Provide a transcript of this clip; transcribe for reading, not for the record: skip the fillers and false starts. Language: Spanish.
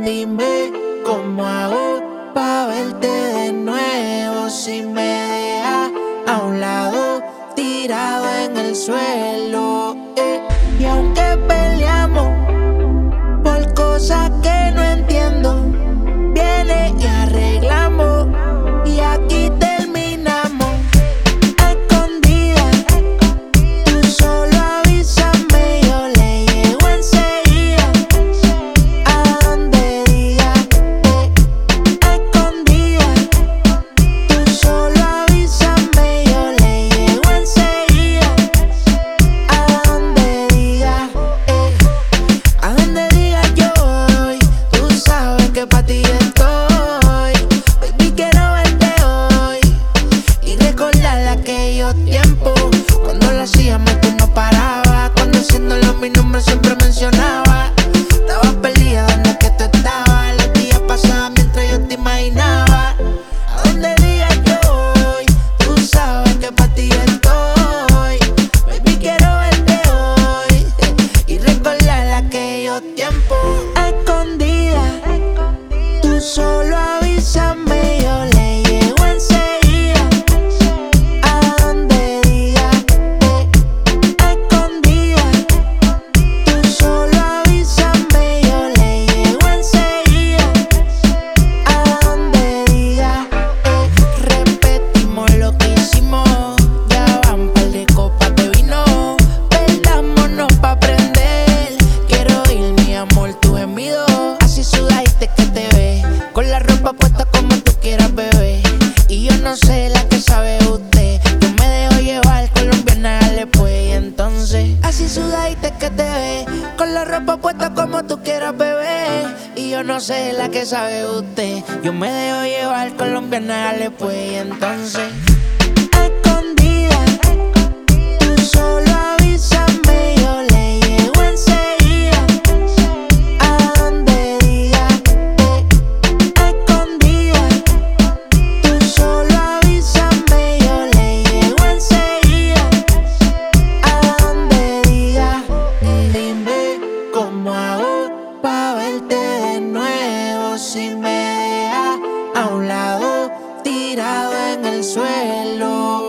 Dime cómo hago pa' verte de nuevo si me dejas a un lado tirado en el suelo. Y aunque peleamos por cosas que no entiendo, viene y arreglamos y aquí terminamos. Escondida, tú solo avísame, yo le llego enseguida a donde diga. Escondida, tú solo avísame, yo le llego enseguida a donde diga. A donde diga yo voy, tú sabes que pa' ti estoy. Baby, quiero verte hoy y recordar aquellos tiempos cuando lo hacíamos tú no parabas, cuando haciéndolo mi nombre siempre mencionaba. Estabas perdida donde que tú estabas, los días pasaban mientras yo te imaginaba. A donde diga yo voy, tú sabes que pa' ti estoy. Baby, quiero verte hoy y recordar aquellos tiempos. Escondida, tú solo avísame, yo le llego enseguida a donde diga. Escondida, tú solo avísame, yo le llego enseguida a donde diga. Repetimos lo que hicimos, ya van par de copas de vino. Perdámonos pa' aprender, quiero oír mi amor tu gemido. Así sudaste que te ves, con la ropa puesta como tú quieras, bebé. Y yo no sé la que sabe usted, yo me dejo llevar, colombiana, dale pues. Y entonces, así sudaste que te ves, con la ropa puesta como tú quieras, bebé. Y yo no sé la que sabe usted, yo me dejo llevar, colombiana, dale pues. Y entonces, escondida, tú solo avísame, yo le llego enseguida a donde diga. Escondida, tú solo avísame, yo le llego enseguida a donde diga. Dime cómo hago pa' verte de nuevo si me dejas a un lado tirado en el suelo.